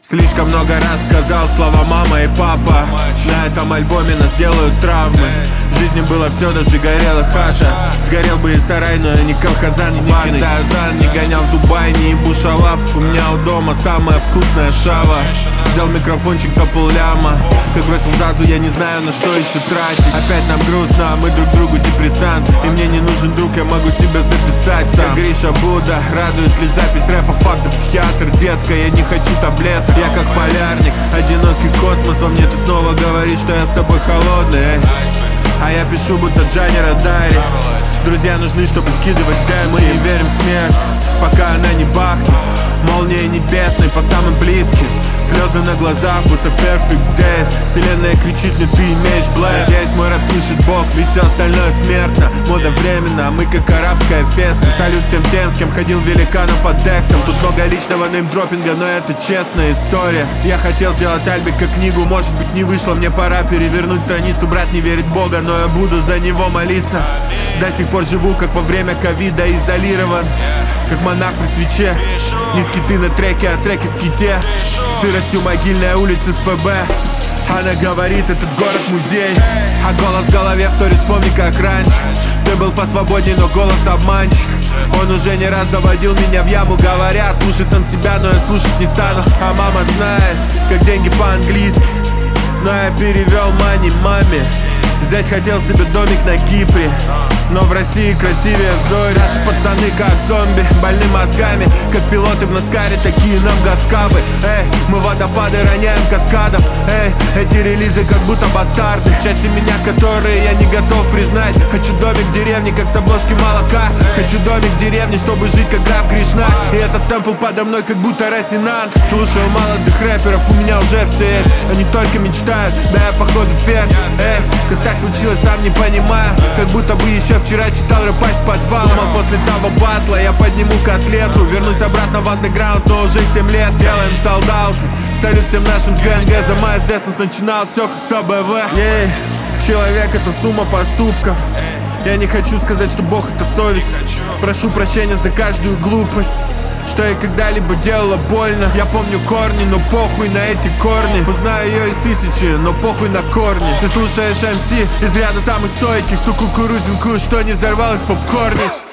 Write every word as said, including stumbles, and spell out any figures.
Слишком много раз сказал слова мама и папа. На этом альбоме нас делают травмы. В жизни было все, даже горела хата. Сгорел бы и сарай, но я не колхозан, не китаязан. Не гонял в Дубай, не ебу шалав. У меня у дома самая вкусная шава. Взял микрофончик за полляма. Как бросил зазу, я не знаю, на что еще тратить. Опять нам грустно, а мы друг другу депрессант. И мне не нужен друг, я могу себя записать сам. Как Гриша Будда, радует лишь запись рэпа. Факты, психиатр, детка, я не хочу таблеток. Я как полярник, одинокий космос. Во мне ты снова говоришь, что я с тобой холодный, эй. А я пишу, будто Джани Родари. Друзья нужны, чтобы скидывать дэн. Мы не верим в смерть, пока она не бахнет. Молния небесной по самым близким. Слезы на глазах, будто в perfect days. Вселенная кричит мне, ты имеешь блэк. Здесь мой рэп слышит Бог, ведь все остальное смертно. Мода временно, мы как арабская феска. Салют всем тем, с кем ходил великаном под дексом. Тут много личного неймдропинга, но это честная история. Я хотел сделать альбик как книгу, может быть не вышло. Мне пора перевернуть страницу, брат не верит в Бога, но я буду за него молиться. До сих пор живу, как во время ковида, изолирован, как монах при свече. Не скиты на треке, а треки ските. Сыростью могильная улица с ПБ. Она говорит, этот город музей. А голос в голове вторит, вспомни как раньше. Ты был посвободней, но голос обманщик. Он уже не раз заводил меня в яму. Говорят, слушай сам себя, но я слушать не стану. А мама знает, как деньги по-английски. Но я перевел мани маме. Взять хотел себе домик на Кипре, но в России красивее зори. Наши пацаны как зомби, больны мозгами. Как пилоты в Наскаре, такие нам гаскабы. Эй, мы водопады роняем каскадом. Эй, эти релизы как будто бастарды. Части меня, которые я не готов признать. Хочу домик в деревне, как с обложки молока. Хочу домик в деревне, чтобы жить как граф Гришна. И этот сэмпл подо мной, как будто Росинант. Слушаю молодых рэперов, у меня уже все есть. Они только мечтают, да я походу ферзь. Эй, как так случилось, сам не понимаю. Как будто бы еще вчера читал рэпасть в подвал. Но после того батла я подниму котлету. Вернусь обратно в андеграунд, но уже семь лет. Делаем солдаты, салют всем нашим с ГНГ. За Майс Деснес начинал все как с АБВ. Ей, человек это сумма поступков. Я не хочу сказать, что Бог это совесть. Прошу прощения за каждую глупость, что я когда-либо делала больно. Я помню корни, но похуй на эти корни. Узнаю ее из тысячи, но похуй на корни. Ты слушаешь эм си из ряда самых стойких. Ту кукурузинку, что не взорвалась в попкорне.